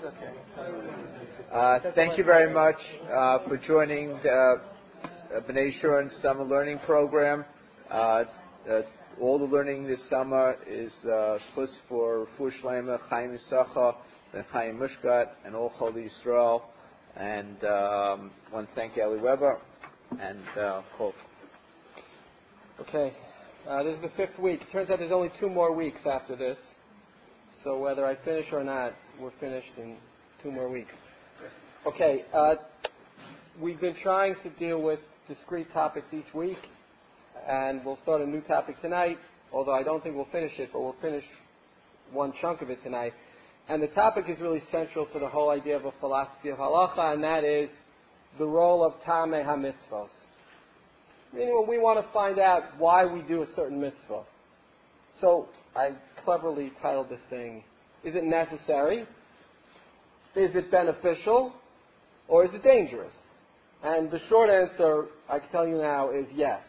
Thank you very much for joining the B'nai Yeshurun Summer Learning Program. All the learning this summer is supposed for Refuah Shlema, Chaim Yisachar, and Chaim Mushkat, and all Chol Yisrael. And I want to thank Eli Weber and Chol. Okay, this is the 5th week. It turns out there's only 2 more weeks after this. So whether I finish or not, we're finished in 2 more weeks. Okay, we've been trying to deal with discrete topics each week, and we'll start a new topic tonight, although I don't think we'll finish it, but we'll finish one chunk of it tonight. And the topic is really central to the whole idea of a philosophy of halacha, and that is the role of Tameh HaMitzvos. Meaning when we want to find out why we do a certain mitzvah. So I cleverly titled this thing, is it necessary? Is it beneficial? Or is it dangerous? And the short answer, I can tell you now, is yes.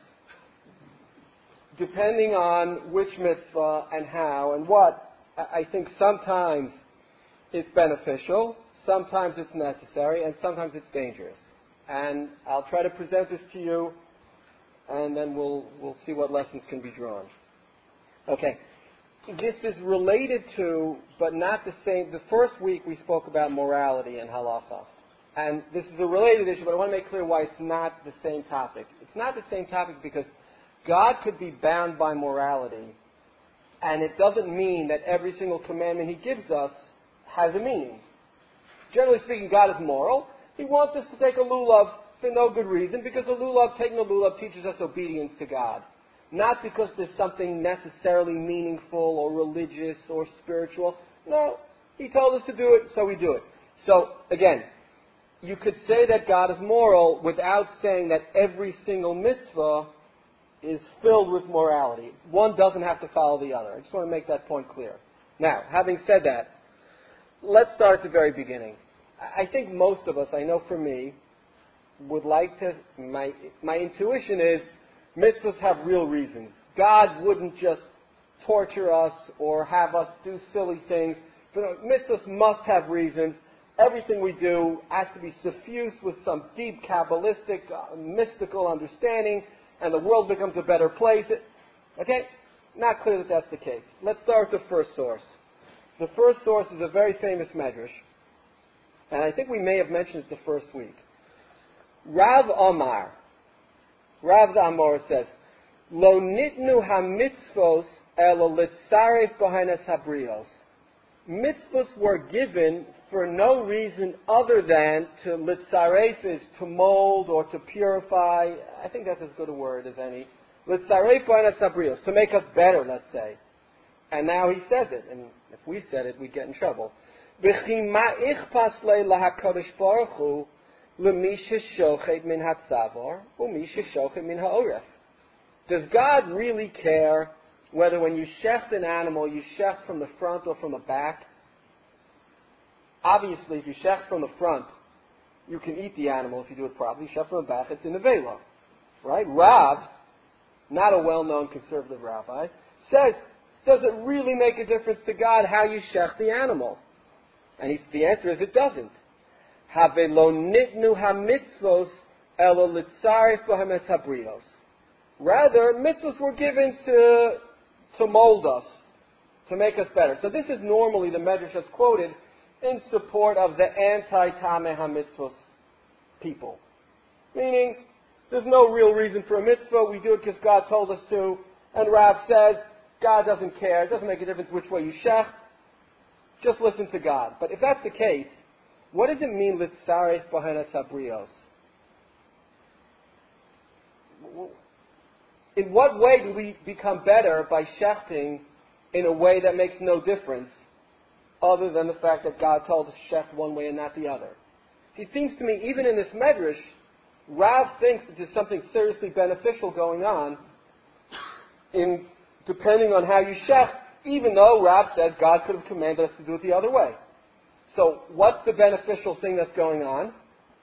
Depending on which mitzvah and how and what, I think sometimes it's beneficial, sometimes it's necessary, and sometimes it's dangerous. And I'll try to present this to you, and then we'll see what lessons can be drawn. Okay. This is related to, but not the same. The first week we spoke about morality and halacha. And this is a related issue, but I want to make clear why it's not the same topic. It's not the same topic because God could be bound by morality, and it doesn't mean that every single commandment He gives us has a meaning. Generally speaking, God is moral. He wants us to take a lulav for no good reason, because taking a lulav teaches us obedience to God. Not because there's something necessarily meaningful or religious or spiritual. No, He told us to do it, so we do it. So, again, you could say that God is moral without saying that every single mitzvah is filled with morality. One doesn't have to follow the other. I just want to make that point clear. Now, having said that, let's start at the very beginning. I think most of us, I know for me, would like to, my intuition is, mitzvahs have real reasons. God wouldn't just torture us or have us do silly things. But mitzvahs must have reasons. Everything we do has to be suffused with some deep Kabbalistic, mystical understanding, and the world becomes a better place. Okay? Not clear that that's the case. Let's start with the first source. The first source is a very famous medrash, and I think we may have mentioned it the first week. Rav Omar, Rav the Amor says, Lo nitnu ha-mitzvos elo litzaref bohenes habrios. Mitzvahs were given for no reason other than to litzaref is to mold or to purify. I think that's as good a word as any. Litzaref bohenes habrios, to make us better, let's say. And now he says it, and if we said it, we'd get in trouble. V'chi ma ichpas le laHakadosh Baruch Hu l'mi sheshochet min hatzavor u'mi sheshochet min ha'oref. Does God really care whether when you shecht an animal, you shecht from the front or from the back? Obviously, if you shecht from the front, you can eat the animal if you do it properly. You shecht from the back, it's in the vela. Right? Rav, not a well-known conservative rabbi, says, does it really make a difference to God how you shecht the animal? And the answer is it doesn't. Have lo nitnu ha-mitzvos elo litzaref bohemes habrios. Rather, mitzvahs were given to mold us, to make us better. So this is normally the medrash that's quoted in support of the anti-Tameh HaMitzvos people. Meaning, there's no real reason for a mitzvah, we do it because God told us to, and Rav says, God doesn't care, it doesn't make a difference which way you shecht, just listen to God. But if that's the case, what does it mean, litzaref bohenes habrios? In what way do we become better by shechting in a way that makes no difference other than the fact that God tells us to shecht one way and not the other? It seems to me, even in this medrash, Rav thinks that there's something seriously beneficial going on in depending on how you shecht, even though Rav says God could have commanded us to do it the other way. So what's the beneficial thing that's going on?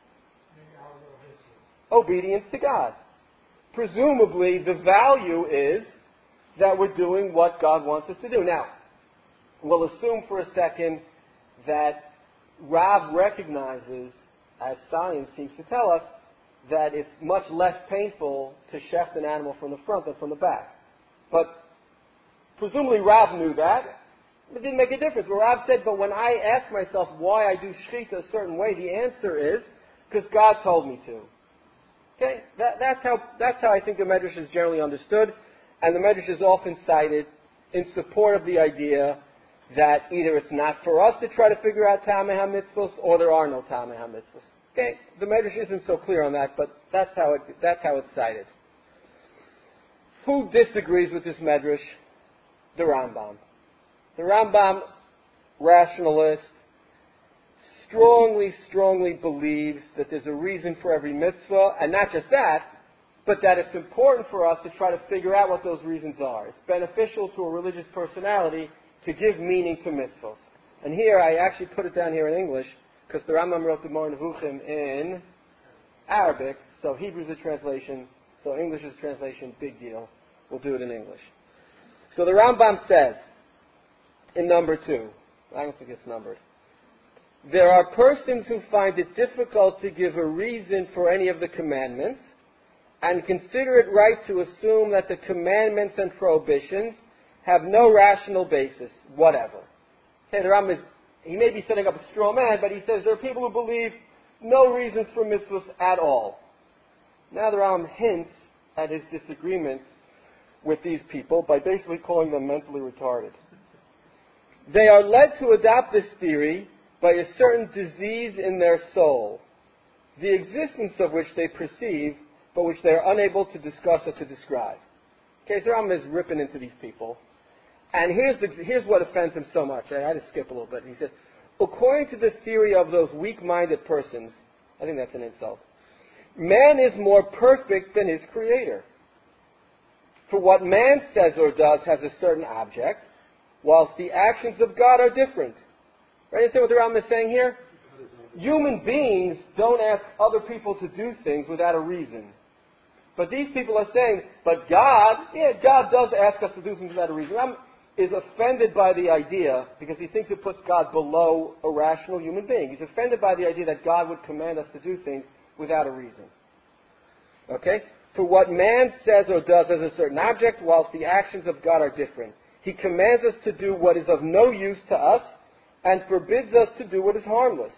Obedience to God. Presumably, the value is that we're doing what God wants us to do. Now, we'll assume for a second that Rav recognizes, as science seems to tell us, that it's much less painful to shecht an animal from the front than from the back. But presumably Rav knew that. It didn't make a difference. But Rav said, but when I ask myself why I do shechita a certain way, the answer is because God told me to. Okay, that's how I think the Medrash is generally understood, and the Medrash is often cited in support of the idea that either it's not for us to try to figure out Tamei HaMitzvos, or there are no Tamei HaMitzvos. Okay, the Medrash isn't so clear on that, but that's how it's cited. Who disagrees with this Medrash? The Rambam. The Rambam, rationalist, strongly believes that there's a reason for every mitzvah, and not just that, but that it's important for us to try to figure out what those reasons are. It's beneficial to a religious personality to give meaning to mitzvahs. And here, I actually put it down here in English, because the Rambam wrote the Moreh Nevuchim in Arabic, so Hebrew's a translation, so English is a translation, big deal. We'll do it in English. So the Rambam says, in number 2, I don't think it's numbered, there are persons who find it difficult to give a reason for any of the commandments and consider it right to assume that the commandments and prohibitions have no rational basis, whatever. Okay, the Rambam he may be setting up a straw man, but he says there are people who believe no reasons for mitzvahs at all. Now the Rambam hints at his disagreement with these people by basically calling them mentally retarded. They are led to adopt this theory by a certain disease in their soul, the existence of which they perceive, but which they are unable to discuss or to describe. Okay, so Rambam is ripping into these people. And here's what offends him so much. I had to skip a little bit. He says, according to the theory of those weak-minded persons, I think that's an insult, man is more perfect than his creator. For what man says or does has a certain object, whilst the actions of God are different. Right? You see what the Rambam is saying here? Human beings don't ask other people to do things without a reason. But these people are saying, but God does ask us to do things without a reason. Rambam is offended by the idea, because he thinks it puts God below a rational human being. He's offended by the idea that God would command us to do things without a reason. Okay? For what man says or does has a certain object, whilst the actions of God are different. He commands us to do what is of no use to us, and forbids us to do what is harmless.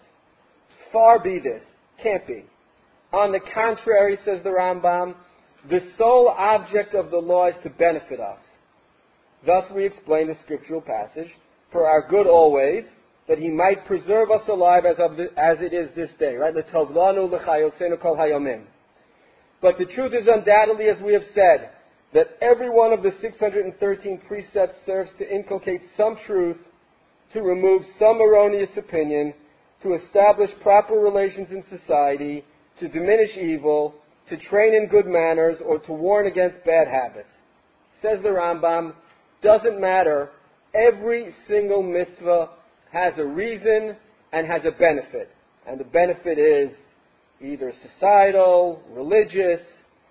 Far be this. Can't be. On the contrary, says the Rambam, the sole object of the law is to benefit us. Thus we explain the scriptural passage, for our good always, that he might preserve us alive as it is this day. Right? L'tovlanu l'chayosenu kol hayomim. But the truth is undoubtedly, as we have said, that every one of the 613 precepts serves to inculcate some truth, to remove some erroneous opinion, to establish proper relations in society, to diminish evil, to train in good manners, or to warn against bad habits. Says the Rambam, doesn't matter, every single mitzvah has a reason and has a benefit. And the benefit is either societal, religious,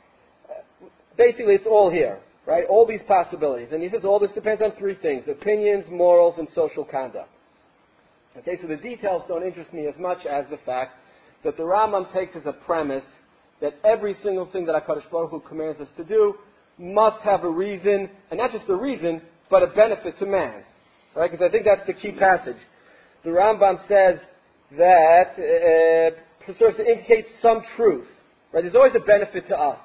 basically it's all here, right? All these possibilities. And he says all this depends on 3 things: opinions, morals, and social conduct. Okay, so the details don't interest me as much as the fact that the Rambam takes as a premise that every single thing that HaKadosh Baruch Hu commands us to do must have a reason, and not just a reason, but a benefit to man. Right? Because I think that's the key passage. The Rambam says that it serves to indicate some truth. Right? There's always a benefit to us.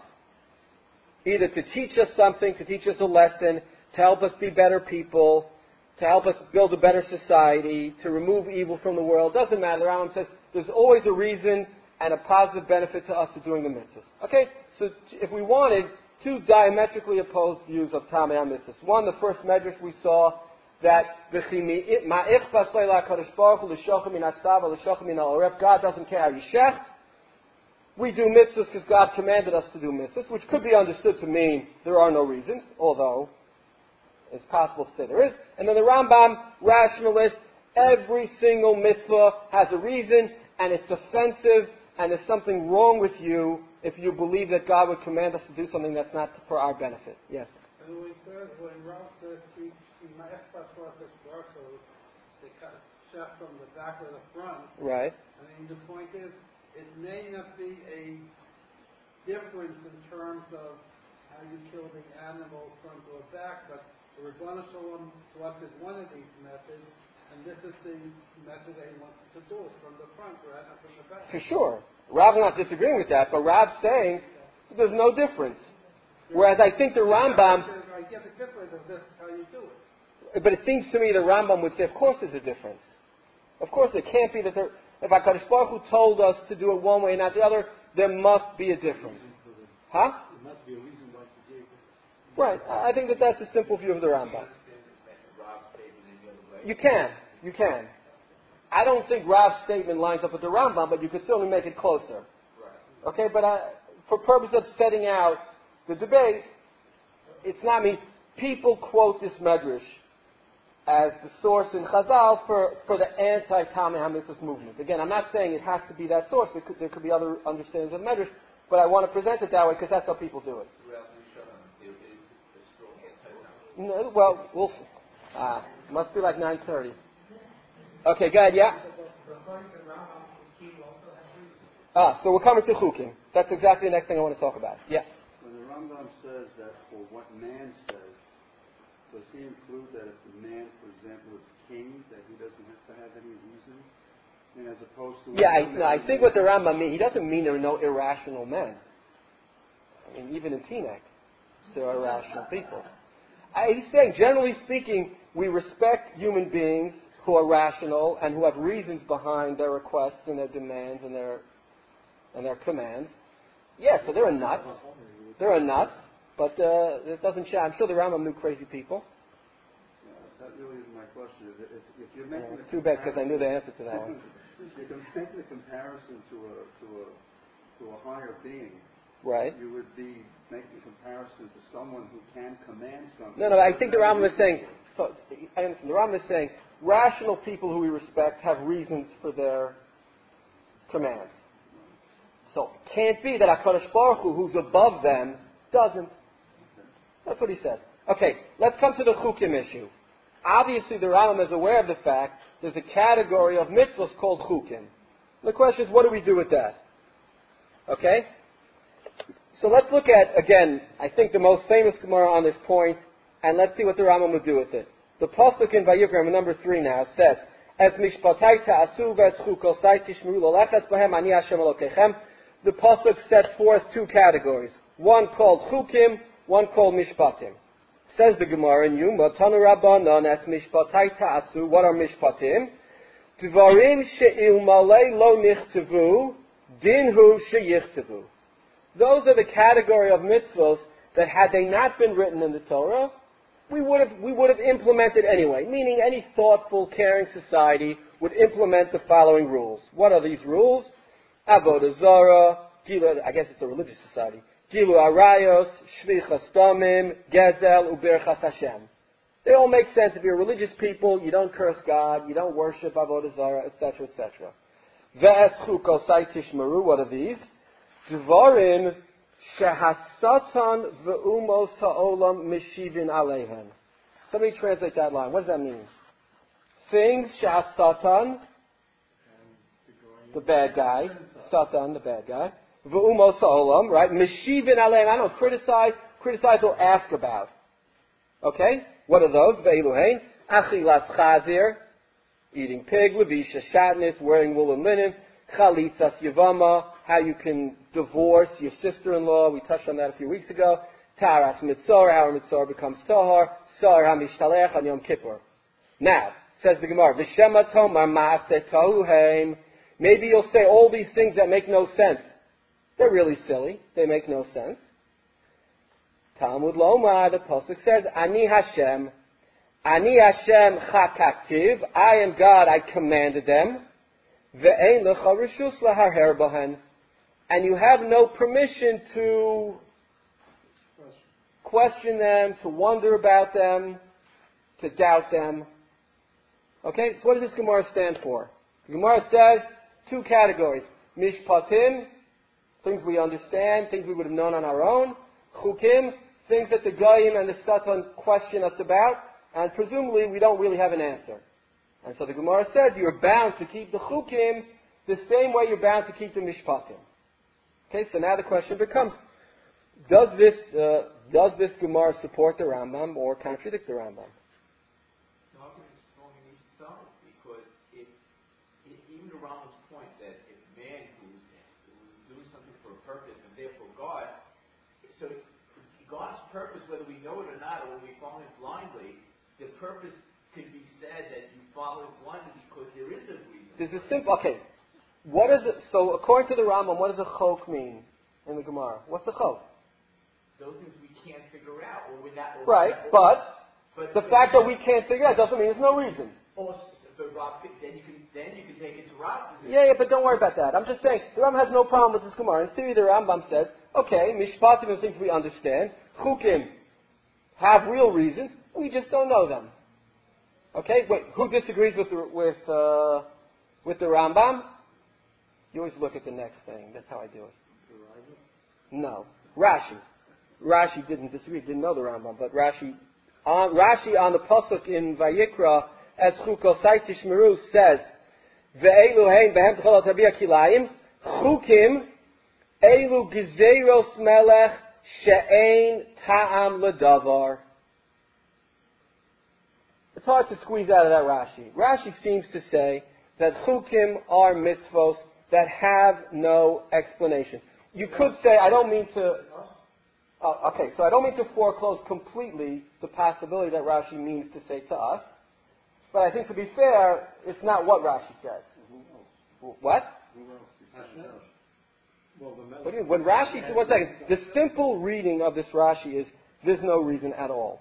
Either to teach us something, to teach us a lesson, to help us be better people, to help us build a better society, to remove evil from the world. Doesn't matter. The Rambam says there's always a reason and a positive benefit to us to doing the mitzvahs. Okay? So if we wanted 2 diametrically opposed views of Tamei HaMitzvahs. One, the first medrash we saw, that God doesn't care how you shecht. We do mitzvahs because God commanded us to do mitzvahs, which could be understood to mean there are no reasons, although it's possible to say there is. And then the Rambam, rationalist, every single mitzvah has a reason, and it's offensive, and there's something wrong with you if you believe that God would command us to do something that's not for our benefit. Yes? When Ralph says, chef from the back or the front. Right. I mean, the point is, it may not be a difference in terms of how you kill the animal front or back, but the Rebbeinu Shalom selected one of these methods, and this is the method that he wants to do it from the front rather than from the back. For sure. Rav's not disagreeing with that, but Rav's saying there's no difference. Whereas I think the Rambam... I get the difference of this is how you do it. But it seems to me the Rambam would say, of course there's a difference. Of course it can't be that there... If HaKadosh Baruch Hu told us to do it one way and not the other, there must be a difference. Huh? There must be a reason why he gave it. Right. I think that that's a simple view of the Rambam. You can. I don't think Rav's statement lines up with the Rambam, but you could certainly make it closer. Okay, but for purpose of setting out the debate, it's not me. People quote this Medrash as the source in Chazal for the anti-Tamei HaMitzvos movement. Again, I'm not saying it has to be that source. There could be other understandings of Medrash, but I want to present it that way because that's how people do it. No, well, we'll see. Must be like 9:30. Okay, go ahead, yeah? So we're coming to Chukim. That's exactly the next thing I want to talk about. Yeah. When the Rambam says that for what man says, does he include that if the man, for example, is king, that he doesn't have to have any reason? I mean, as opposed to... Yeah, I think what the Rambam means, he doesn't mean there are no irrational men. I mean, even in Teaneck, there are irrational people. He's saying, generally speaking, we respect human beings who are rational and who have reasons behind their requests and their demands and their commands. Yeah, so there are nuts. But it doesn't change. I'm sure the Rambam knew crazy people. That really is my question. If you're making too bad, because I knew the answer to that one. If you're making a comparison to a higher being, right? You would be making a comparison to someone who can command something. No, I think the Rambam is saying. So I understand. The Rambam is saying rational people who we respect have reasons for their commands. So it can't be that HaKadosh Baruch Hu, who's above them, doesn't. That's what he says. Okay, let's come to the Chukim issue. Obviously, the Rambam is aware of the fact there's a category of mitzvahs called Chukim. The question is, what do we do with that? Okay? So let's look at, again, I think the most famous Gemara on this point, and let's see what the Rambam would do with it. The Pasuk in Vayikra, number 3 now, says, Es mishpatai ta'asu ves chukosai tishmeru loleches bahem ani Hashem Elokechem. The Pasuk sets forth two categories. One called Chukim, one called Mishpatim. Says the Gemara in Yuma, Tanu Rabbanan es Mishpatai ta'asu. What are Mishpatim? Dvarim she'ilmalei lo nichtavu, dinhu sheyichtavu. Those are the category of mitzvahs that had they not been written in the Torah, we would have implemented anyway. Meaning any thoughtful, caring society would implement the following rules. What are these rules? Avodah Zarah, I guess it's a religious society. Gilu Arayos, Shvichas Damim, Gezel, Uberchas Hashem. They all make sense. If you're religious people, you don't curse God, you don't worship Avodah Zarah, etc., etc. Ve'es Chukosai Tishmeru, what are these? Dvarim Shehasatan Ve'umos Ha'olam Meshivin Aleihen. Somebody translate that line. What does that mean? Things Shehasatan, the bad guy. Satan, the bad guy. V'umos ha'olam, right? Meshivin aleim, I don't criticize or ask about. Okay? What are those? Ve'eluhein. Achilas chazir, eating pig. Levisha shatnez, wearing wool and linen. Chalitzas yavama, how you can divorce your sister-in-law. We touched on that a few weeks ago. Taras mitzor, how a mitzor becomes tahar. Sar ha'mishtalech on Yom Kippur. Now, says the Gemara, V'shema tomar ma'aseh tohuheim. Maybe you'll say all these things that make no sense. They're really silly. They make no sense. Talmud Lomar, the Pasuk says, Ani Hashem chakaktiv. I am God, I commanded them. Ve'ein lecha reshus laharher bahen. And you have no permission to question them, to wonder about them, to doubt them. Okay, so what does this Gemara stand for? The Gemara says, two categories. Mishpatim, things we understand, things we would have known on our own. Chukim, things that the Goyim and the Satan question us about, and presumably we don't really have an answer. And so the Gemara says you're bound to keep the chukim the same way you're bound to keep the mishpatim. Okay, so now the question becomes, does this Gemara support the Rambam or contradict the Rambam? No, I think it's strong in each side, because even the Rambam's point that if man who's doing something for a purpose and therefore God, so God's purpose, whether we know it or not, or when we follow it blindly, the purpose could be said that you follow it blindly because there is a reason. There's a simple, okay, what is it, so according to the Rambam, what does a chok mean in the Gemara? What's the chok? Those things we can't figure out, or we're not. Right, but the fact that we can't figure out doesn't mean there's no reason. But Rob, then you can take it to Rob's position. Yeah, but don't worry about that. I'm just saying, the Rambam has no problem with this Gemara. In theory, the Rambam says, okay, mishpatim are things we understand. Chukim have real reasons. We just don't know them. Okay, wait, who disagrees with the Rambam? You always look at the next thing. That's how I do it. No. Rashi. Rashi didn't disagree, didn't know the Rambam, but Rashi on the pasuk in Vayikra, as Chukosai Tishmeru says, Ve'elu hein behem t'cholot habia kilayim, Chukim, Elu Gezeiros Melech, She'ein Ta'am L'davar. It's hard to squeeze out of that Rashi. Rashi seems to say that Chukim are mitzvos that have no explanation. You could say, I don't mean to foreclose completely the possibility that Rashi means to say to us, but I think to be fair, it's not what Rashi says. What? What do you mean? When Rashi says, one second, the simple reading of this Rashi is, there's no reason at all.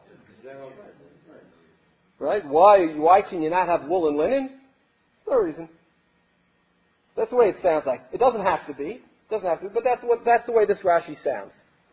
Right? Why can you not have wool and linen? No reason. That's the way it sounds like. It doesn't have to be, but that's the way this Rashi sounds.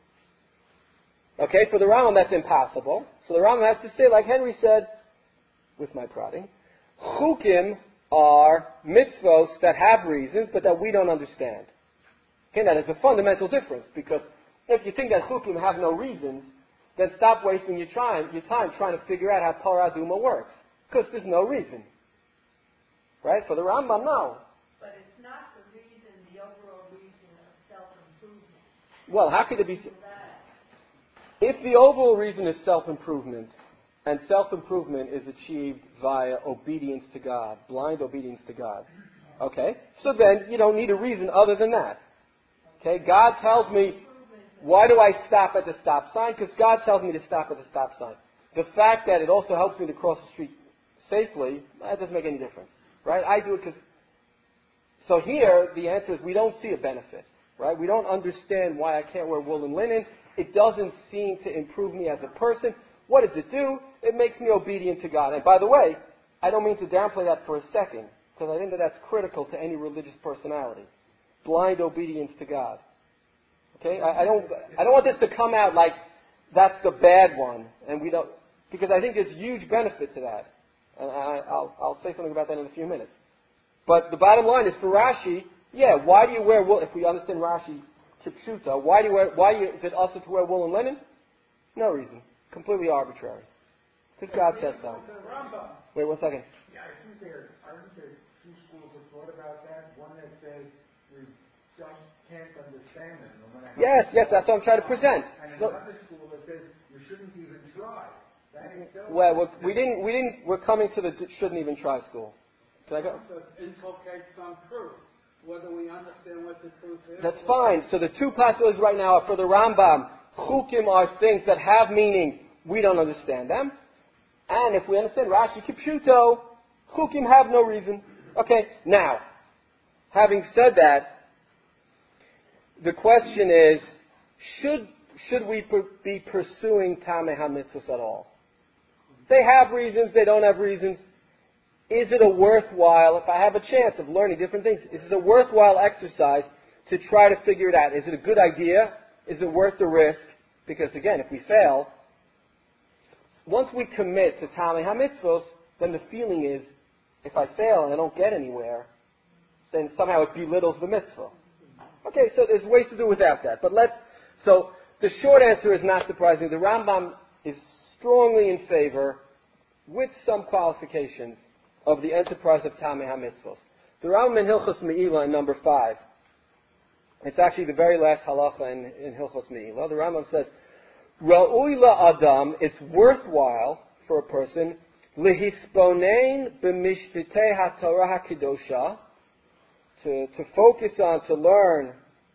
Okay, for the Rambam that's impossible. So the Rambam has to say, like Henry said, with my prodding, Chukim are mitzvos that have reasons, but that we don't understand. Okay, that is a fundamental difference, because if you think that Chukim have no reasons, then stop wasting your time trying to figure out how Torah Duma works, because there's no reason. Right? For the Rambam, no. But it's not the reason, the overall reason of self-improvement. Well, how could it be? If the overall reason is self-improvement, and self-improvement is achieved via obedience to God, blind obedience to God, okay, so then you don't need a reason other than that. Okay, God tells me, why do I stop at the stop sign? Because God tells me to stop at the stop sign. The fact that it also helps me to cross the street safely, that doesn't make any difference. Right? I do it because... So here, the answer is we don't see a benefit. Right? We don't understand why I can't wear wool and linen. It doesn't seem to improve me as a person. What does it do? It makes me obedient to God. And by the way, I don't mean to downplay that for a second, because I think that that's critical to any religious personality. Blind obedience to God. Okay? I don't want this to come out like that's the bad one, and we don't, because I think there's huge benefit to that. And I'll say something about that in a few minutes. But the bottom line is for Rashi, why do you wear wool? If we understand Rashi Kipshuta, is it also to wear wool and linen? No reason. Completely arbitrary. Because God said so. Wait 1 second. Yeah, aren't there two schools of thought about that? One that says we just can't understand it, no matter how. Yes, that's what I'm trying to present. And another school that says you shouldn't even try. We're coming to the shouldn't even try school. Can I go? Inculcate some proof, whether we understand what the truth is. That's fine. So the two possibilities right now are for the Rambam. Chukim are things that have meaning. We don't understand them. And if we understand Rashi Kipshuto, Chukim have no reason. Okay, now, having said that, the question is, should we be pursuing Tameh HaMitzvos at all? They have reasons, they don't have reasons. Is it a worthwhile, if I have a chance of learning different things, is it a worthwhile exercise to try to figure it out? Is it a good idea? Is it worth the risk? Because again, if we fail, once we commit to Tameh HaMitzvos, then the feeling is, if I fail and I don't get anywhere, then somehow it belittles the mitzvah. Okay, so there's ways to do without that. So the short answer is not surprising. The Rambam is strongly in favor, with some qualifications, of the enterprise of Tamei HaMitzvos. The Rambam in Hilchos Me'ilah in number 5, it's actually the very last halacha in Hilchos Me'ilah. The Rambam says, Ra'ui la'adam, it's worthwhile for a person, lehisponein b'mishpitei ha'torah ha'kedosha, to focus on, to learn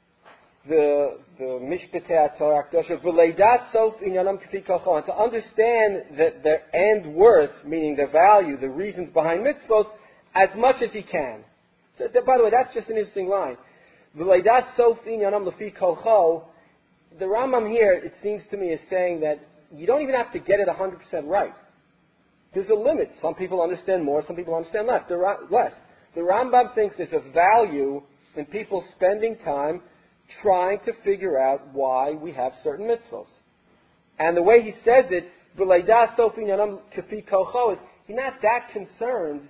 the mishpitei ha'torah ha'kedosha, v'leidat sof inyanam k'fi kocho, and to understand that their end worth, meaning their value, the reasons behind mitzvos, as much as he can. So, by the way, that's just an interesting line. V'leidat sof inyanam l'fi kocho. The Rambam here, it seems to me, is saying that you don't even have to get it 100% right. There's a limit. Some people understand more, some people understand less. The Rambam thinks there's a value in people spending time trying to figure out why we have certain mitzvahs. And the way he says it, V'leidah sofin yanam kafi kocho, is he's not that concerned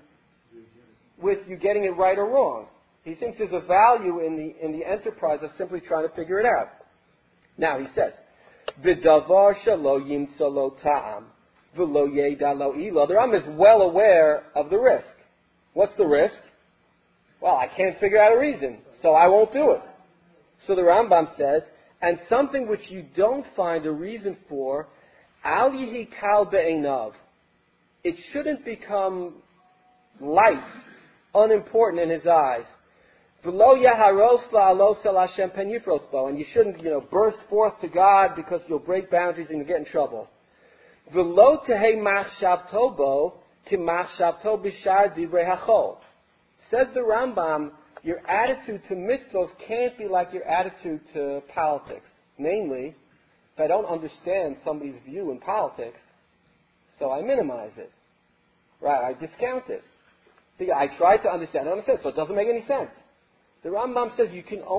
with you getting it right or wrong. He thinks there's a value in the enterprise of simply trying to figure it out. Now he says, V'davar shalo yimtza lo ta'am, v'lo yeda lo ilo. The Rambam is well aware of the risk. What's the risk? Well, I can't figure out a reason, so I won't do it. So the Rambam says, and something which you don't find a reason for, al yihi kal be'einav. It shouldn't become light, unimportant in his eyes. V'lo yaharos la'alos el Hashem pen yifros bo. And you shouldn't, burst forth to God because you'll break boundaries and you'll get in trouble. V'lo tehei machshavto bo ki machshavto b'shar divrei hachol. Says the Rambam, your attitude to mitzvos can't be like your attitude to politics. Namely, if I don't understand somebody's view in politics, so I minimize it. Right, I discount it. I try to understand it, so it doesn't make any sense. The Rambam says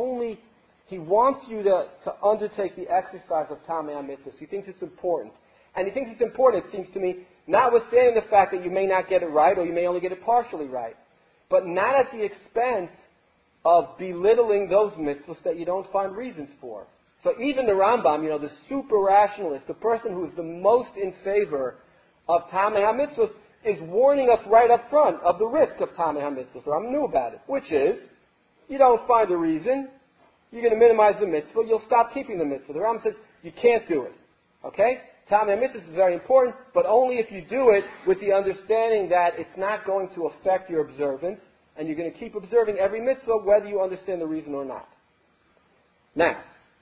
he wants you to undertake the exercise of Tamei HaMitzvos. He thinks it's important. And he thinks it's important, it seems to me, notwithstanding the fact that you may not get it right or you may only get it partially right. But not at the expense of belittling those mitzvahs that you don't find reasons for. So even the Rambam, the super rationalist, the person who is the most in favor of Tamei HaMitzvos, is warning us right up front of the risk of Tamei HaMitzvos. The Rambam knew about it, which is, you don't find a reason, you're going to minimize the mitzvah, you'll stop keeping the mitzvah. The Rambam says, you can't do it. Okay? Tamei HaMitzvos is very important, but only if you do it with the understanding that it's not going to affect your observance, and you're going to keep observing every mitzvah whether you understand the reason or not. Now,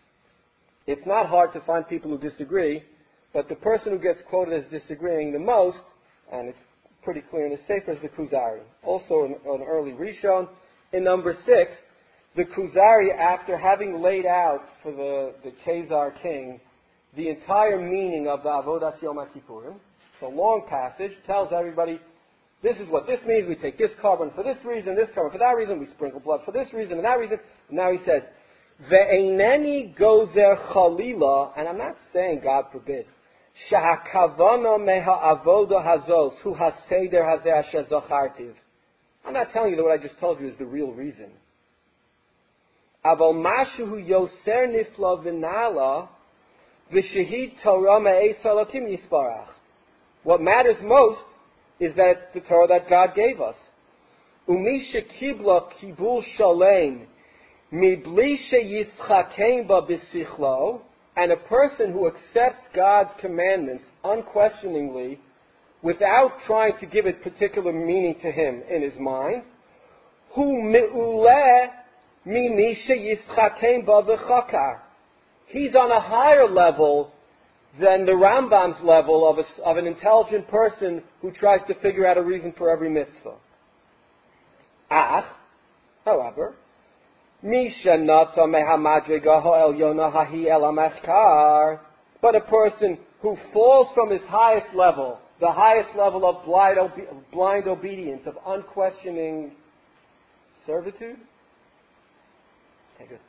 it's not hard to find people who disagree, but the person who gets quoted as disagreeing the most, and it's pretty clear in his sefer, is the Kuzari. Also an early Rishon. In number 6, the Kuzari, after having laid out for the Khazar king the entire meaning of the Avodas Yom HaKippurim, it's a long passage, tells everybody, this is what this means, we take this carbon for this reason, this carbon for that reason, we sprinkle blood for this reason and that reason. And now he says, Ve'eineni gozer chalila, and I'm not saying, God forbid, shahakavana meha avoda hazos, hu haseder hazeh asher zachartiv. I'm not telling you that what I just told you is the real reason. Aval mashu hu yoser nifla v'nala, v'shehid Torah me'es halakim yisparach. What matters most is that it's the Torah that God gave us. Umi shekibla kibul shalem, mibli sheyitzchakein ba b'sichlo, and a person who accepts God's commandments unquestioningly, without trying to give it particular meaning to him in his mind, hu me'uleh mimi sheyitzchakein ba v'chakar. He's on a higher level than the Rambam's level of an intelligent person who tries to figure out a reason for every mitzvah. However, but a person who falls from his highest level, the highest level of blind obedience, of unquestioning servitude. Okay, good.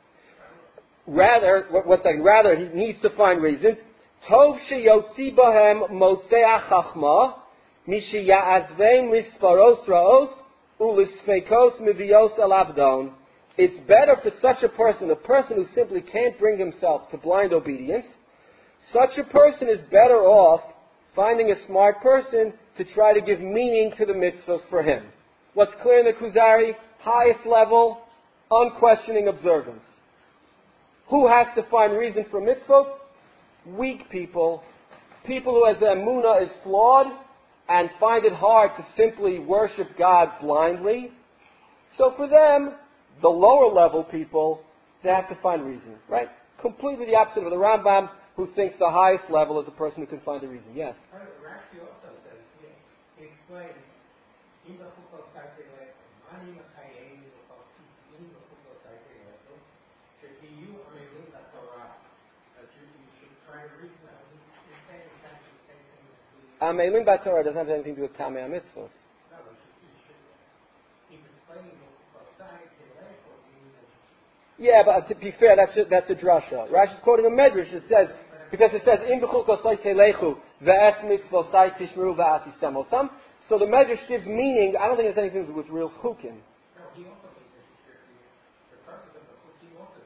Rather, he needs to find reasons. Tov sheyotzi bahem motzei chachma, mishiyazvein misparos raos ulisfekos mivios alabdon. It's better for such a person who simply can't bring himself to blind obedience. Such a person is better off finding a smart person to try to give meaning to the mitzvahs for him. What's clear in the Kuzari? Highest level, unquestioning observance. Who has to find reason for mitzvahs? Weak people. People who has emunah is flawed and find it hard to simply worship God blindly. So for them, the lower level people, they have to find reason, right? Completely the opposite of the Rambam, who thinks the highest level is a person who can find a reason. Yes? Rashi also says, he explains, in the Chukot Saikele, Mani Makayim, in the Chukot Saikele, should he you Amelim Torah, that you should try to reason that. He's saying exactly the same thing. Amelim Torah doesn't have anything to do with Tamei HaMitzvos. No, he's explaining the Chukot Saikele, yeah, but to be fair, that's a drasha. Rashi's quoting a medrash that says, because it says, "Im b'chukosai telechu ve'es mitzvosai tishmeru ve'asisem osam." So the medrash gives meaning. I don't think it has anything to do with real chukim. No, he also thinks that the purpose of the chukim also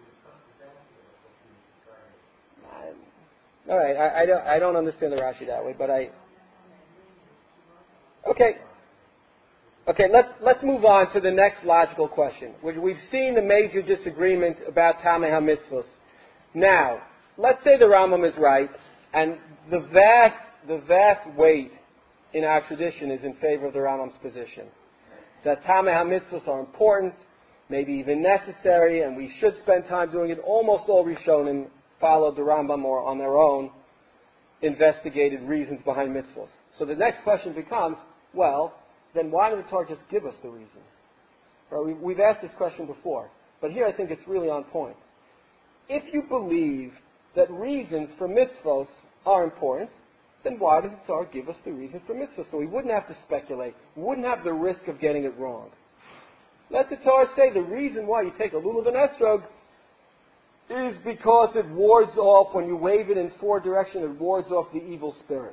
is the All right, I don't understand the Rashi that way, but Okay, let's move on to the next logical question, which we've seen the major disagreement about Tamei HaMitzvos. Now, let's say the Rambam is right, and the vast weight in our tradition is in favor of the Rambam's position. That Tamei HaMitzvos are important, maybe even necessary, and we should spend time doing it. Almost all Rishonim followed the Rambam or on their own investigated reasons behind mitzvos. So the next question becomes, well, then why did the Torah just give us the reasons? Right, we've asked this question before, but here I think it's really on point. If you believe that reasons for mitzvos are important, then why did the Torah give us the reason for mitzvos? So we wouldn't have to speculate. We wouldn't have the risk of getting it wrong. Let the Torah say the reason why you take a lulav and esrog is because it wards off, when you wave it in four directions, it wards off the evil spirit.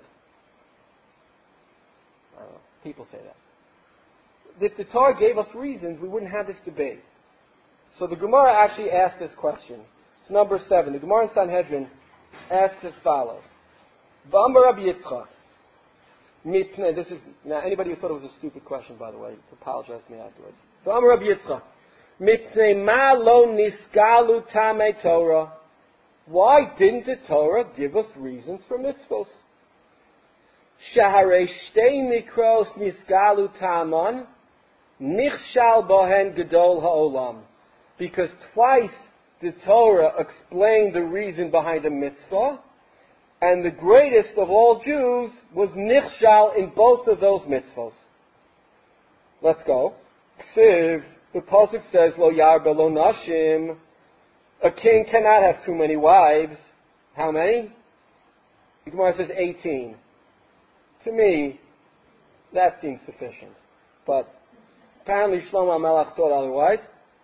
I don't know. People say that. If the Torah gave us reasons, we wouldn't have this debate. So the Gemara actually asked this question. It's number 7. The Gemara in Sanhedrin asks as follows. V'amar Rabbi Yitzchak. This is, now anybody who thought it was a stupid question, by the way, apologize to me afterwards. V'amar Rabbi Yitzchak. Mipnei ma lo niskalu tamei Torah. Why didn't the Torah give us reasons for mitzvos? Shaharei shtei mikros niskalu taman. Nichshal bohen gadol ha'olam. Because twice the Torah explained the reason behind a mitzvah, and the greatest of all Jews was nichshal in both of those mitzvahs. Let's go. Ksiv, the pasuk says, Lo yarba lo nashim. A king cannot have too many wives. How many? The Gemara says 18. To me, that seems sufficient. But apparently Shlomo HaMelech thought otherwise.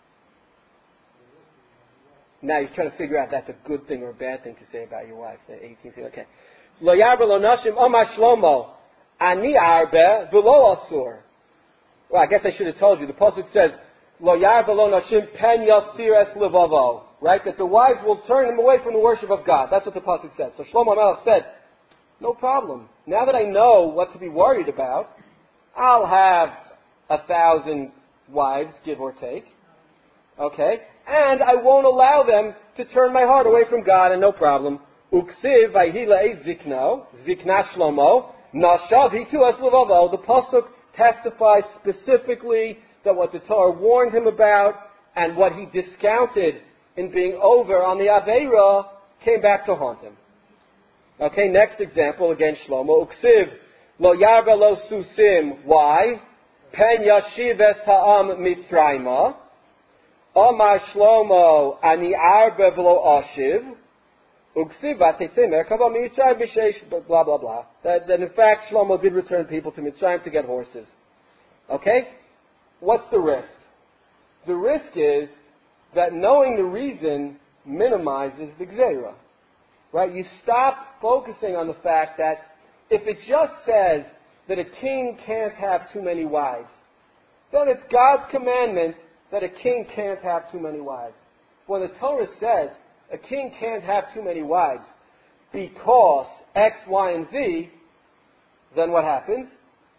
Now you're trying to figure out if that's a good thing or a bad thing to say about your wife. The 18th thing, okay. Lo yarba lo nashim omar Shlomo ani arbe v'lo asur. Well, I guess I should have told you. The pasuk says Lo yarba lo nashim pen yasir es levavo. Right? That the wives will turn him away from the worship of God. That's what the pasuk says. So Shlomo HaMelech said, no problem. Now that I know what to be worried about, I'll have 1,000 wives, give or take. Okay? And I won't allow them to turn my heart away from God, and no problem. Uksiv vayhila zikno, zikna shlomo, nashav hitu es levavo. The pasuk testifies specifically that what the Torah warned him about and what he discounted in being over on the Aveira came back to haunt him. Okay, next example, again Shlomo. Uksiv lo yarba lo susim. Why? Pen yashiv es ha'am mitzrayma. Omar Shlomo ani arba v'lo ashiv. Uksiv v'ateitzei merkava mitzrayim b'sheish blah blah blah. That in fact Shlomo did return people to Mitzrayim to get horses. Okay? What's the risk? The risk is that knowing the reason minimizes the gzeira. Right? You stop focusing on the fact that if it just says that a king can't have too many wives, then it's God's commandment that a king can't have too many wives. When the Torah says a king can't have too many wives because X, Y, and Z, then what happens?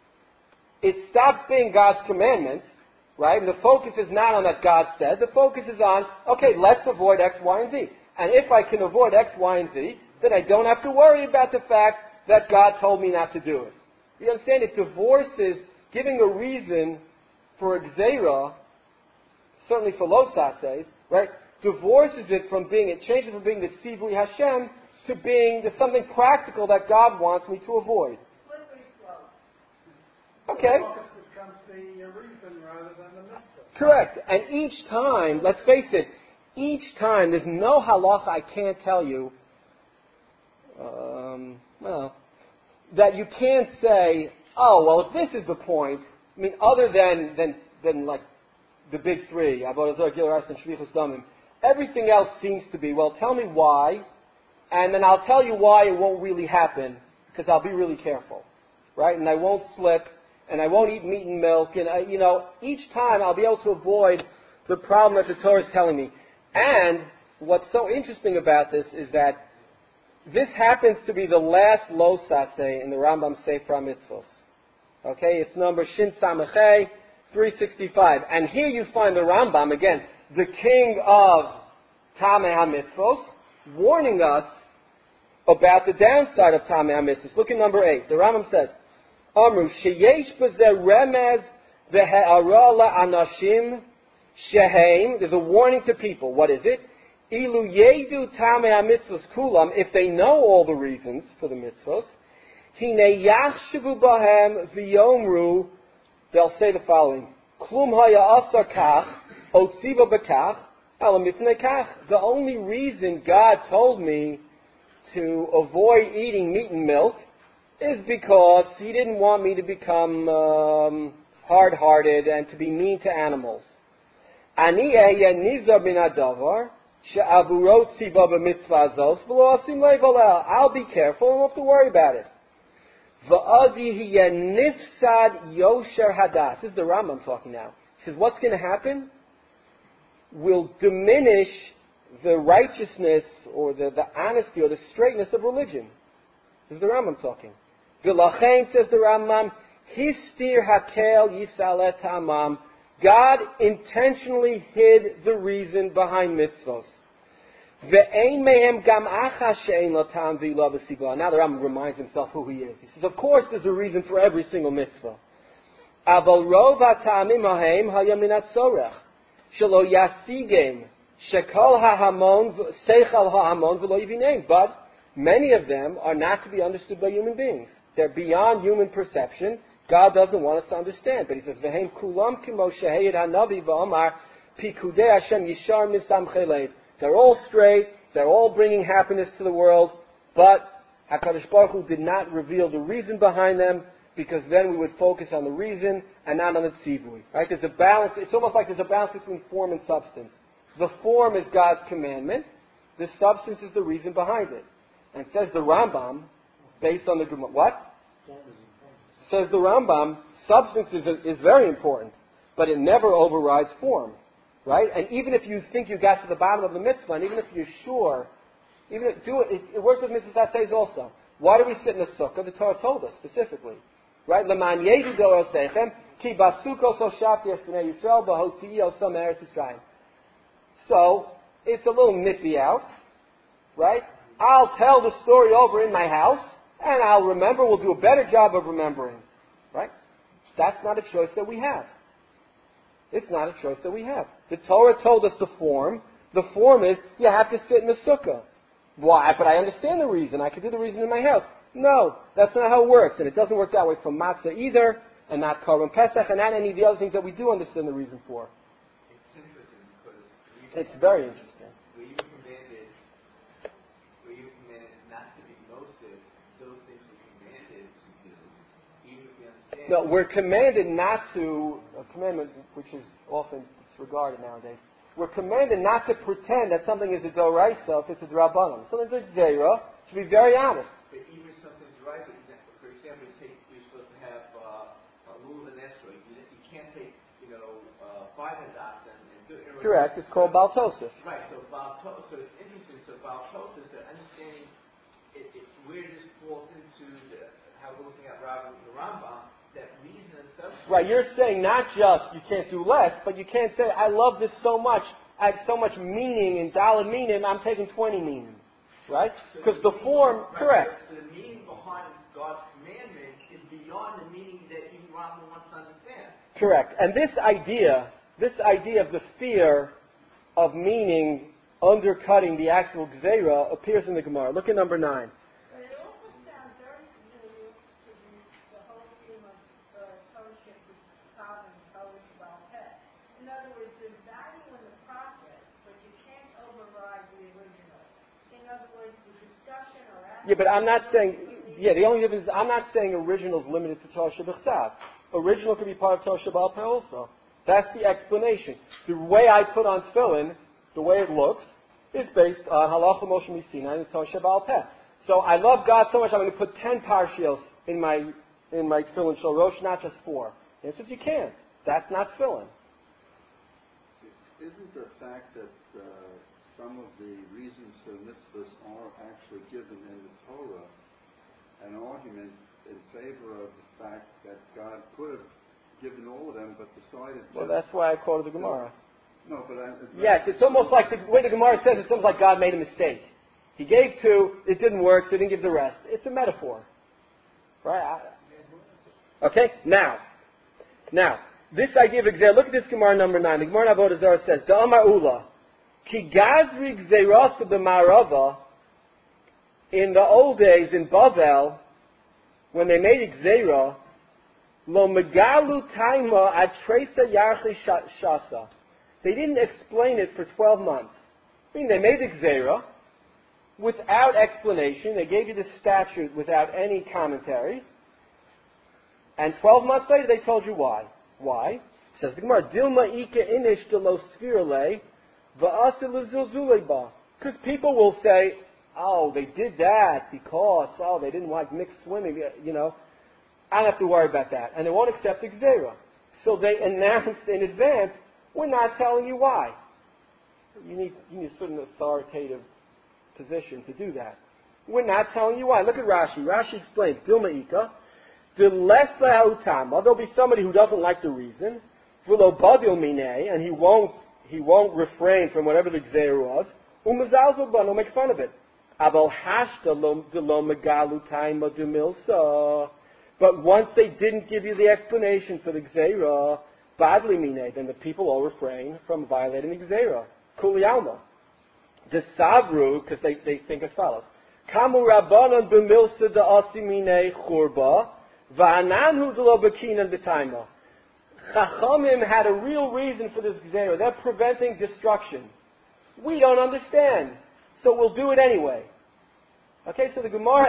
it stops being God's commandment, right? And the focus is not on that God said. The focus is on, okay, let's avoid X, Y, and Z. And if I can avoid X, Y, and Z, then I don't have to worry about the fact that God told me not to do it. You understand? It divorces giving a reason for Gzeira, certainly for Lo Sases, right? Divorces it from being, it changes from being the Tzivui Hashem to being the something practical that God wants me to avoid. Slippery slope. Okay. The focus becomes the reason rather than the mitzvah. Correct. And each time, let's face it, each time, there's no halacha I can't tell you, that you can't say, oh, well, if this is the point, I mean, other than like the big three, Avodah Zarah, Gil Aras, and Shvichus Damim, everything else seems to be, well, tell me why, and then I'll tell you why it won't really happen, because I'll be really careful, right? And I won't slip, and I won't eat meat and milk, and each time I'll be able to avoid the problem that the Torah is telling me. And what's so interesting about this is that this happens to be the last Lo Saseh in the Rambam Sefer HaMitzvos. Okay, it's number Shin Samechei 365. And here you find the Rambam, again, the king of Tamei HaMitzvos, warning us about the downside of Tamei HaMitzvos. Look at number 8. The Rambam says, Amru, sheyesh b'zeh remez v'he'ara la'anashim sheheim. There's a warning to people. What is it? Ilu yedu tamei ha-mitzvos kulam. If they know all the reasons for the mitzvos, hine yachshavu bahem v'yomru. They'll say the following: Klum haya asar kach, otziva b'kach, ala mipnei kach. The only reason God told me to avoid eating meat and milk is because He didn't want me to become hard-hearted and to be mean to animals. Ani ehyeh nizar min hadavar she'avuro tziva b'mitzvah zos v'lo asim lev aleh. I'll be careful and I don't have to worry about it. V'az yehyeh nifsad yosher hadas. This is the Rambam talking now. He says, what's going to happen? Will diminish the righteousness or the honesty or the straightness of religion. This is the Rambam talking. V'lachein, says the Rambam, histir hakel yisalet tamam. God intentionally hid the reason behind mitzvos. Ve'ein mehem gam achas she'ein lo tam v'ila v'sigla. Now the Rambam reminds himself who he is. He says, of course there's a reason for every single mitzvah. Aval rov ha'tamim hahem haya min hatzorech shelo yasigem shekol ha'hamon seichal ha'hamon v'lo yivinein. But many of them are not to be understood by human beings. They're beyond human perception. God doesn't want us to understand. But He says, V'hem kulam kimo sheheyed hanavi v'omar pikudei Hashem yishar misamchei lev. They're all straight. They're all bringing happiness to the world. But HaKadosh Baruch Hu did not reveal the reason behind them, because then we would focus on the reason and not on the tzivui. Right? There's a balance. It's almost like there's a balance between form and substance. The form is God's commandment. The substance is the reason behind it. And says the Rambam, based on the Gemara, what? Says the Rambam, substance is very important, but it never overrides form, right? And even if you think you got to the bottom of the mitzvah, and even if you're sure, even if, it works with mitzvah says also. Why do we sit in the sukkah? The Torah told us specifically, right? Leman yedu dorosechem ki basukos oshavti es bnei Yisrael b'hotzii osam eretz Yisrael. So it's a little nippy out, right? I'll tell the story over in my house, and I'll remember. We'll do a better job of remembering. Right? That's not a choice that we have. It's not a choice that we have. The Torah told us the form. The form is, you have to sit in the sukkah. Why? But I understand the reason. I can do the reason in my house. No, that's not how it works. And it doesn't work that way for matzah either, and not Korban Pesach, and not any of the other things that we do understand the reason for. It's interesting because it's very interesting. Where you commanded not to be Moshe, those things were commanded to do, even if you understand. No, we're commanded not to, a commandment which is often disregarded nowadays, we're commanded not to pretend that something is a doraisa if it's a drabanan. Something's a zera, to be very honest. But even if something's right, for example, you're supposed to have a lulav and esrog. You can't take, 5 hadas and do it. Correct, it's called Baal Tosef. Right, so so it's interesting. So Baal Tosef, the understanding where this falls into how we're looking at the Rambam, that reasons Right, you're saying not just you can't do less, but you can't say, I love this so much, I have so much meaning in Daled Minim, I'm taking 20 meaning. Right? Because the form, correct. So the meaning behind God's commandment is beyond the meaning that even Rambam wants to understand. Correct. And this idea of the fear of meaning undercutting the actual Gzeira appears in the Gemara. Look at number 9. But it also sounds very familiar to the whole theme of fellowship with Tav and fellowship with Peh. In other words, there's value in the process, but you can't override the original. In other words, the discussion or Yeah, but I'm not saying, the only difference is I'm not saying original is limited to Torah Shebechsav. Original could be part of Torah Sheba'al Peh also. That's the explanation. The way I put on tefillin, the way it looks, is based on Halacha Moshe Misina and Torah Sheba'al Peh. So I love God so much I'm going to put 10 parshios in my tefillin shel Rosh, not just 4. The answer is you can't. That's not tefillin. Isn't the fact that some of the reasons for mitzvahs are actually given in the Torah an argument in favor of the fact that God could have given all of them, but decided... Well, that's why I quoted the Gemara. No, but yes, it's almost like the way the Gemara says, it's almost like God made a mistake. He gave 2, it didn't work, so he didn't give the rest. It's a metaphor. Right? Okay? Now, this idea of Gzeira, look at this Gemara number 9. The Gemara in Avodah Zarah says, Da'amar Ula, Ki Gazri Gzeirasa b'Marava, in the old days in Bavel, when they made Gzeira, Lo Megalu Taima Atresa Yarchi Shasa. They didn't explain it for 12 months. I mean, they made the Gzeira without explanation. They gave you the statute without any commentary. And 12 months later, they told you why. Why? Says the Gemara, Dilma Ika Inish de Lo Svirle Va'asa Lezilzule Ba. Because people will say, oh, they did that because, they didn't like mixed swimming, I don't have to worry about that. And they won't accept the Gzeira. So they announced in advance, we're not telling you why. You need a certain authoritative position to do that. We're not telling you why. Look at Rashi. Rashi explains, Dilma Ika, there'll be somebody who doesn't like the reason, and he won't refrain from whatever the Gzeira was, he'll make fun of it. But once they didn't give you the explanation for the Gzeira, badly mine, then the people all refrain from violating the Gzeira. Kuli alma. The Savru, because they think as follows. Kamu Rabbanan b'milsa da'asi mine churba, va'ananhu d'lo b'kinan b'taima. Chachamim had a real reason for this Gzeira. They're preventing destruction. We don't understand, so we'll do it anyway. Okay, so the Gemara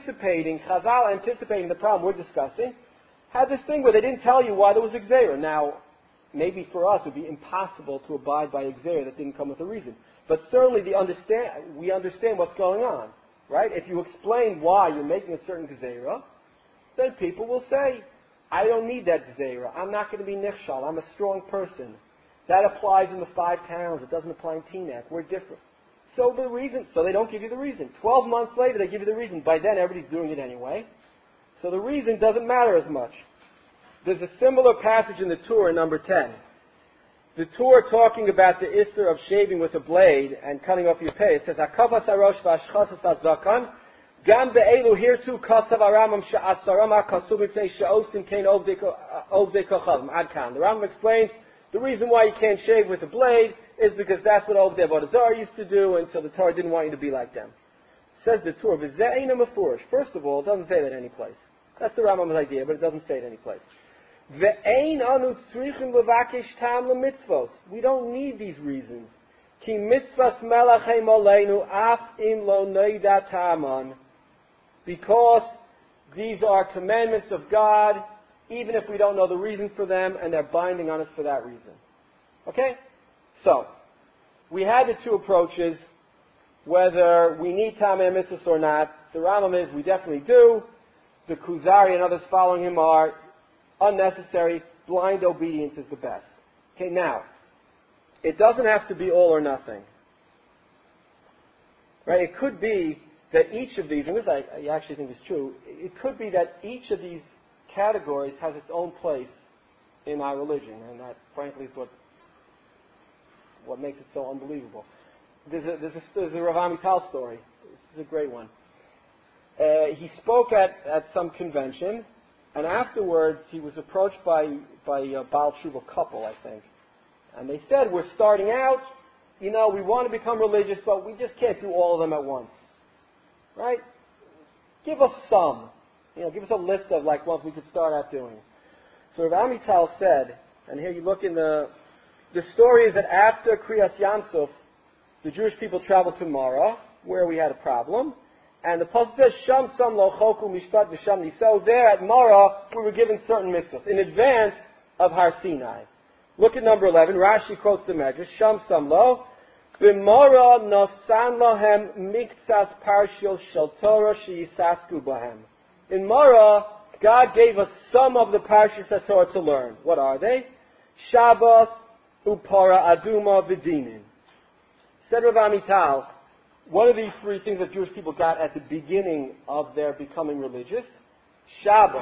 Chazal anticipating the problem we're discussing, had this thing where they didn't tell you why there was a Gzeira. Now, maybe for us it would be impossible to abide by a Gzeira that didn't come with a reason. But certainly we understand what's going on. Right? If you explain why you're making a certain Gzeira, then people will say, I don't need that Gzeira. I'm not going to be Nichshal. I'm a strong person. That applies in the 5 towns. It doesn't apply in Teaneck. We're different. So they don't give you the reason. 12 months later, they give you the reason. By then, everybody's doing it anyway. So the reason doesn't matter as much. There's a similar passage in the Torah, number 10. The Torah talking about the Isser of shaving with a blade and cutting off your pay. It says, Hakavas harosh v'ashchasas hazakan, gam be'elu here too kasav aramam she'asaram ha'kasub mipnei she'osim kein ovdei kochavim. Ad kan. The Rambam explains the reason why you can't shave with a blade is because that's what Ovdei Avodah Zarah used to do, and so the Torah didn't want you to be like them. Says the Torah, v'zeh eina mefurish. First of all, it doesn't say that any place. That's the Rambam's idea, but it doesn't say it any place. Ve'ein anu tzrichim levakesh tam lemitzvos. We don't need these reasons. Ki mitzvas melachem aleinu af im lo neida taman. Because these are commandments of God, even if we don't know the reason for them, and they're binding on us for that reason. Okay? So, we had the 2 approaches, whether we need Tamei Mitzvahs or not. The Rambam is, we definitely do. The Kuzari and others following him are unnecessary. Blind obedience is the best. Okay, now, it doesn't have to be all or nothing. Right? It could be that each of these, and this I actually think is true, it could be that each of these categories has its own place in our religion, and that, frankly, is what makes it so unbelievable. There's a Rav Amital story. This is a great one. He spoke at some convention, and afterwards he was approached by a Baal Tshuva couple, I think. And they said, we're starting out, we want to become religious, but we just can't do all of them at once. Right? Give us some. Give us a list of ones we could start out doing. So Rav Amital said, and here you look in the story is that after Kriyas Yamsuf, the Jewish people traveled to Mara, where we had a problem, and the Pasuk says, Sham Sam Lo Choku Mishpat V'Sham Nisau. There at Mara, we were given certain mitzvahs in advance of Har Sinai. Look at number 11. Rashi quotes the Medrash. Sham Sam Lo. B'Mara Nosan Lohem Miktsas Parshil Shel Torah Sheyisasku Bahem. In Mara, God gave us some of the Parshas of Torah to learn. What are they? Shabbos, Upara, Aduma, V'Dinin. Said Rav Amital, what are these three things that Jewish people got at the beginning of their becoming religious? Shabbos,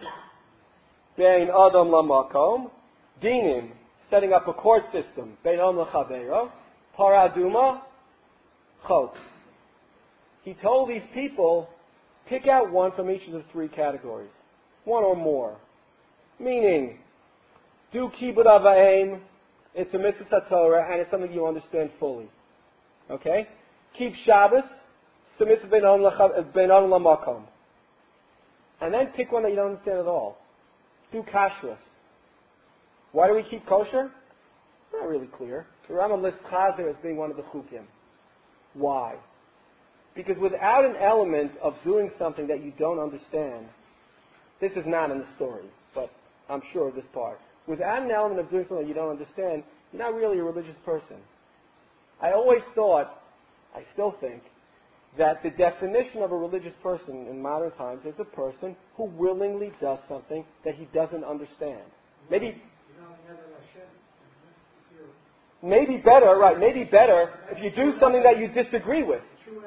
Bein Adam Lamakom, Dinim, setting up a court system, Bein Adam L'Chaveiro, Paraduma, Chok. He told these people, pick out one from each of the three categories, one or more. Meaning, do Kibbud Avayim, it's a mitzvah Torah, and it's something you understand fully. Okay? Keep Shabbos, it's a mitzvah Bein Adam L'Makom. And then pick one that you don't understand at all. Do Kashrus. Why do we keep kosher? Not really clear. The Rambam lists Chazer as being one of the chukim. Why? Because without an element of doing something that you don't understand, this is not in the story, but I'm sure of this part. Without an element of doing something you don't understand, you're not really a religious person. I always thought, I still think, that the definition of a religious person in modern times is a person who willingly does something that he doesn't understand. Maybe better, right? Maybe better if you do something that you disagree with.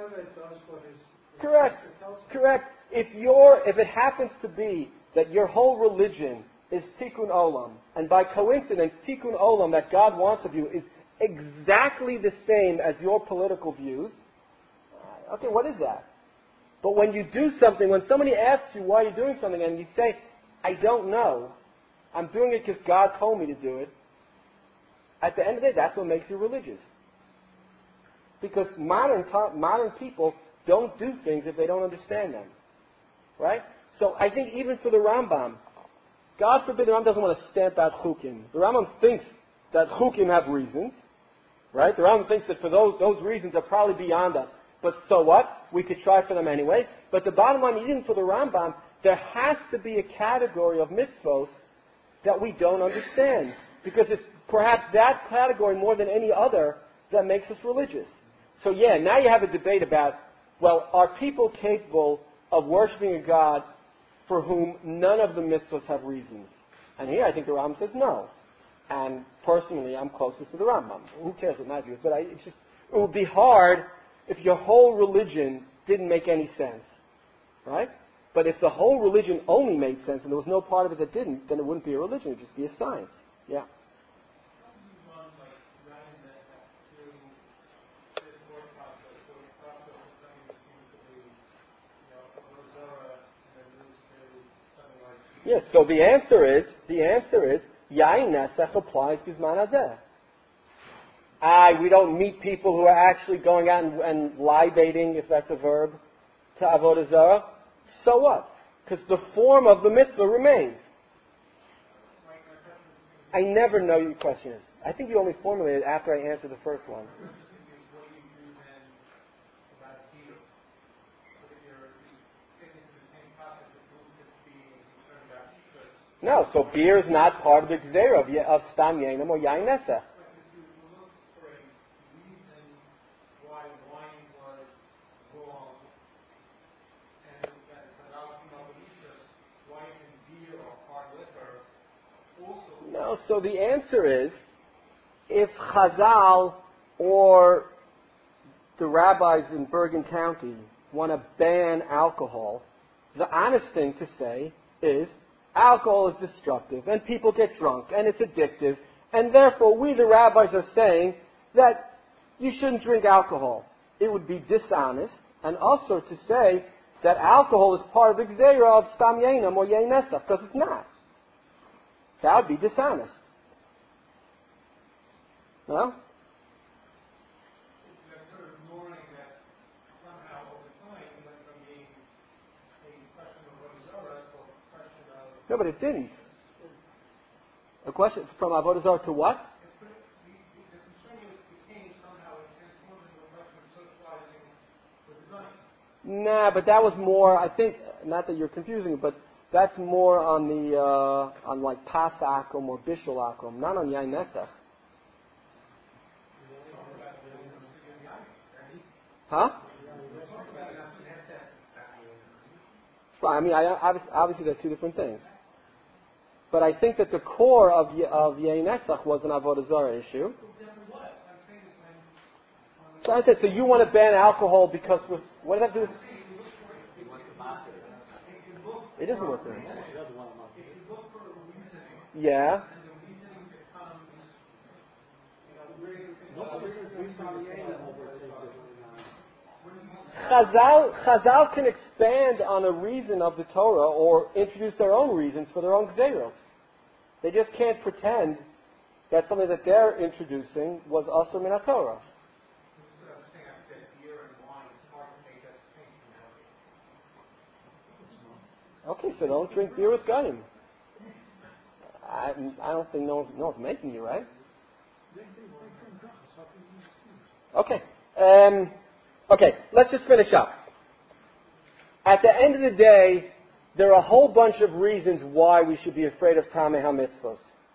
Correct. If it happens to be that your whole religion is Tikkun Olam, and by coincidence, Tikkun Olam that God wants of you is exactly the same as your political views, okay, what is that? But when you do something, when somebody asks you why you're doing something, and you say, I don't know, I'm doing it because God told me to do it, at the end of the day, that's what makes you religious. Because modern people don't do things if they don't understand them. Right? So I think even for the Rambam, God forbid the Rambam doesn't want to stamp out chukim. The Rambam thinks that chukim have reasons. Right? The Rambam thinks that for those reasons are probably beyond us. But so what? We could try for them anyway. But the bottom line, even for the Rambam, there has to be a category of mitzvos that we don't understand. Because it's perhaps that category more than any other that makes us religious. So now you have a debate about, well, are people capable of worshiping a God for whom none of the mitzvahs have reasons? And here I think the Rambam says no. And personally, I'm closest to the Rambam. Who cares what my view is? But it would be hard if your whole religion didn't make any sense. Right? But if the whole religion only made sense and there was no part of it that didn't, then it wouldn't be a religion, it would just be a science. Yeah. Yes, so the answer is, Yain Nesach applies Bizman Hazeh. We don't meet people who are actually going out and libating, if that's a verb, to Avodah Zarah. So what? Because the form of the mitzvah remains. I never know what your question is. I think you only formulated it after I answered the first one. No, so beer is not part of the gzeira of Stam Yenim or Yain Nesach. No, so the answer is, if Chazal or the rabbis in Bergen County want to ban alcohol, the honest thing to say is, alcohol is destructive, and people get drunk, and it's addictive, and therefore we, the rabbis, are saying that you shouldn't drink alcohol. It would be dishonest, and also to say that alcohol is part of the gzeira of stam yainam or yain nesach, because it's not. That would be dishonest. No? They're sort of ignoring that somehow over time it went from being a question of what is Zorah to a question of... No, but it didn't. A question from Avodah Zarah to what? The concern became somehow it transformed into a question of socializing with the gun. Nah, but that was more, I think, not that you're confusing it, but that's more on the, on like Pas Akum or Bishul Akum, not on Yain Nesach. Huh? Well, I mean, obviously they're two different things. But I think that the core of Yain Nesach was an Avodah Zarah issue. So I said, so you want to ban alcohol because, what does that have to do? It doesn't work there. Yeah. Chazal can expand on a reason of the Torah or introduce their own reasons for their own gzeros. They just can't pretend that something that they're introducing was asur min HaTorah. Okay, so don't drink beer with Ganim. I don't think no one's making you, right? Okay. Okay, let's just finish up. At the end of the day, there are a whole bunch of reasons why we should be afraid of Tamei HaMitzvos.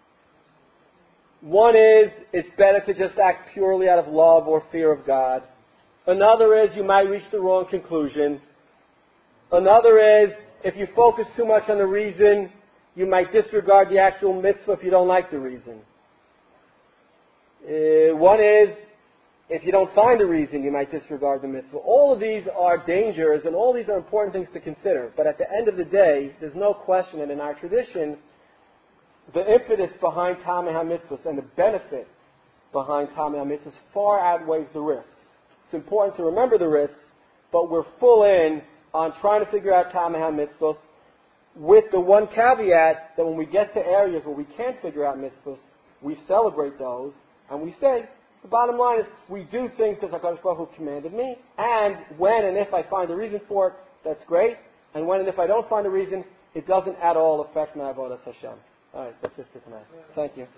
One is, it's better to just act purely out of love or fear of God. Another is, you might reach the wrong conclusion. Another is, if you focus too much on the reason, you might disregard the actual mitzvah if you don't like the reason. One is, if you don't find a reason, you might disregard the mitzvah. All of these are dangers, and all these are important things to consider. But at the end of the day, there's no question that in our tradition, the impetus behind Tamei HaMitzvos and the benefit behind Tamei HaMitzvos far outweighs the risks. It's important to remember the risks, but we're full in on trying to figure out Tamei HaMitzvos, with the one caveat that when we get to areas where we can't figure out mitzvahs, we celebrate those, and we say, the bottom line is, we do things because HaKadosh Baruch Hu commanded me, and when and if I find a reason for it, that's great, and when and if I don't find a reason, it doesn't at all affect my avodas Hashem. All right, that's it for tonight. Thank you.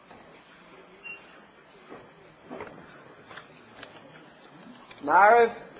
Ma'ariv.